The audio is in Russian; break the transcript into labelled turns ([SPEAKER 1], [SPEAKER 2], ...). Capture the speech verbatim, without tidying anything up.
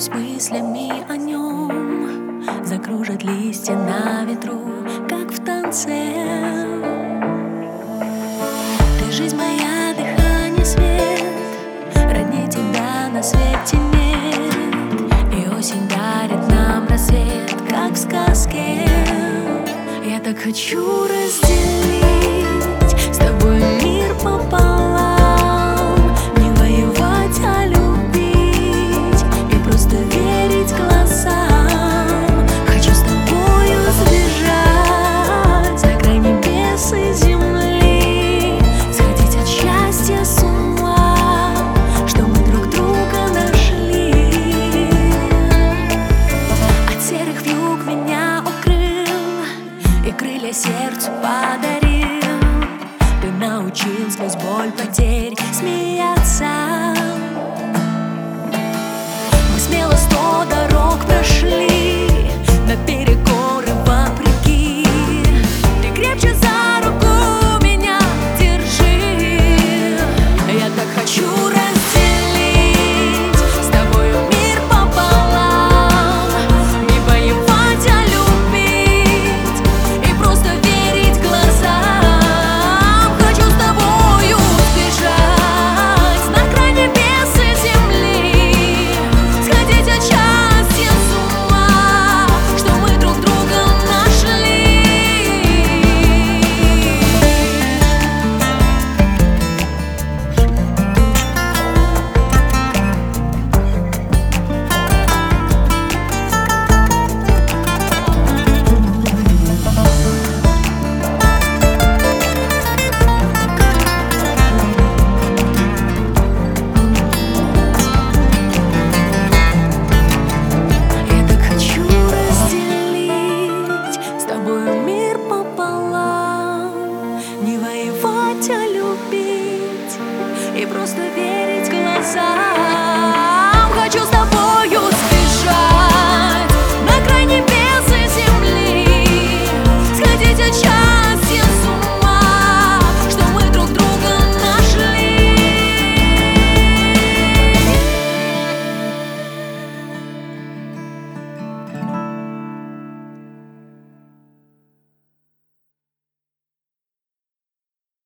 [SPEAKER 1] Поделюсь мыслями о нем. Закружат листья на ветру, как в танце. Ты жизнь моя, дыхание, свет. Роднее тебя на свете нет. И осень дарит нам рассвет, как в сказке. Я так хочу раздать